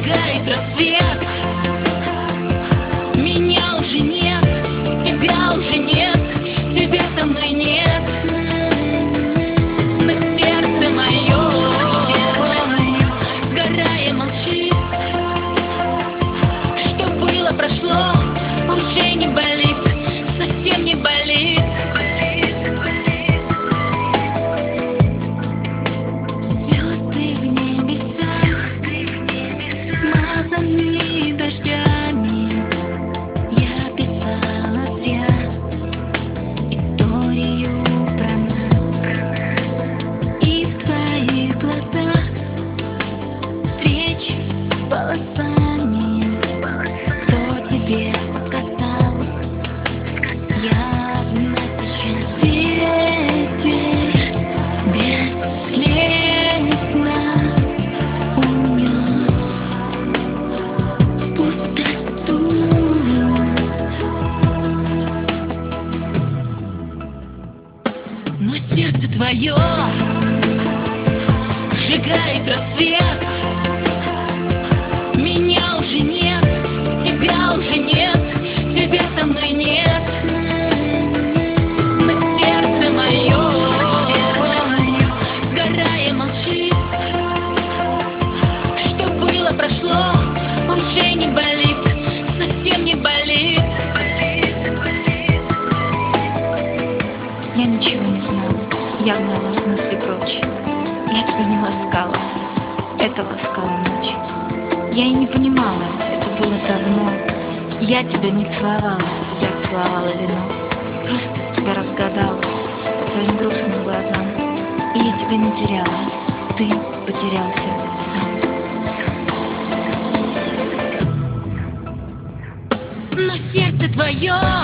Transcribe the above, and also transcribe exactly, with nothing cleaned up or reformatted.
сжигает рассвет. Меня уже нет, тебя уже нет, тебя со мной нет. Но сердце мое, сгорая, молчит. Что было, прошло, уже не болит, совсем не болит. Звезды в небесах, смазанные дождями, я писала зря историю про нас. И в твоих глазах встречи с полосами. Кто тебе сказал? Явно сейчас ветер бесследно унес в пустоту. Но сердце твое сжигает рассвет. Меня уже нет, тебя уже нет, тебя со мной нет. Но сердце мое, сгорая, молчит. Что было, прошло, уже не болит, совсем не болит. Я ничего не знала, я гнала мысли прочь. Я тебя не ласкала, это ласкала ночь. Я и не понимала, это было давно. Я тебя не целовала, я целовала вино. Просто тебя разгадала по твоим грустным глазам. И я тебя не теряла, ты потерялся сам. Но сердце твое